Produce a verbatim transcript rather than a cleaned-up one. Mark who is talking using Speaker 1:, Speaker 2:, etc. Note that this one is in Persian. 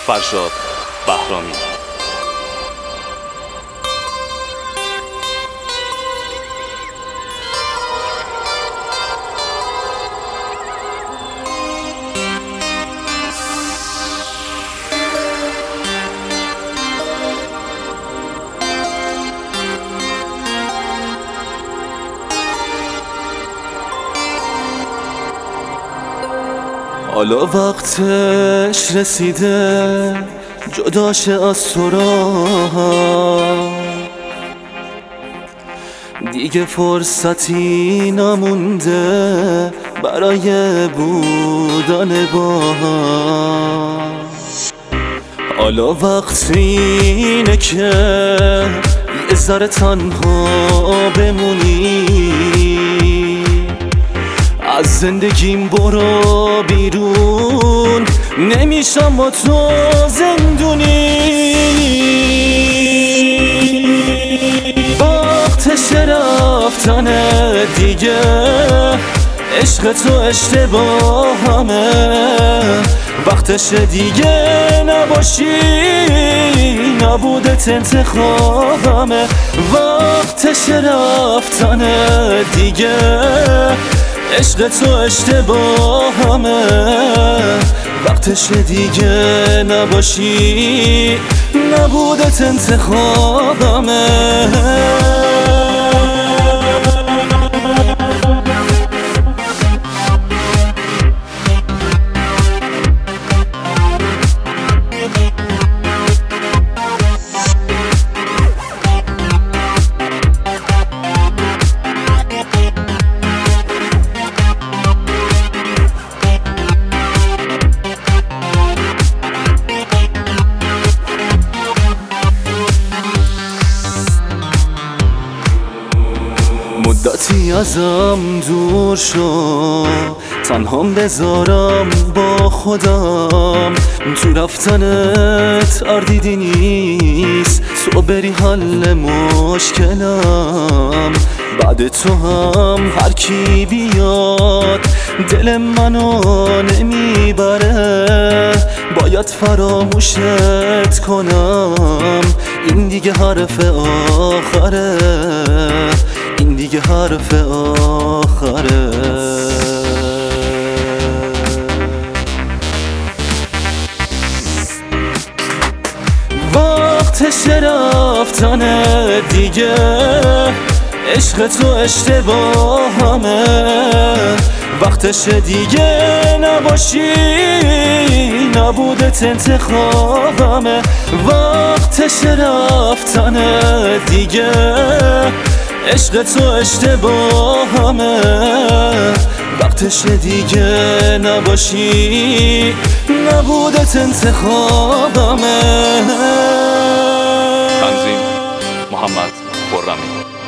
Speaker 1: فرشاد بهرامی.
Speaker 2: حالا وقتش رسیده جداش از تو را، دیگه فرصتی نمونده برای بودن با هم. حالا وقت اینه که یه ذره تنها بمونی، از زندگیم برو بیرون، نمیشم با تو زندونی. وقتش رفتنه دیگه، عشق تو اشتباهمه. وقتش دیگه نباشی، نبودت انتخابمه. وقتش رفتنه دیگه، عشق تو اشتباهمه. وقتش دیگه نباشی، نبودت انتخابمه. مدتی ازم دور شو، تنهام بذارم با خودم. تو رفتنت اردیدی نیست، تو بری حل مشکلم. بعد تو هم هر کی بیاد دل منو نمیبره. باید فراموشت کنم، این دیگه حرف آخره. این دیگه حرف آخره. وقتش رفتنه دیگه، عشق تو اشتباهمه. وقتش دیگه نباشی، نبودت انتخابمه. وقتش رفتنه دیگه، عشق تو اشتباهمه. وقتش دیگه نباشی، نبودت انتخابمه.
Speaker 1: تنظیم محمد خرمی.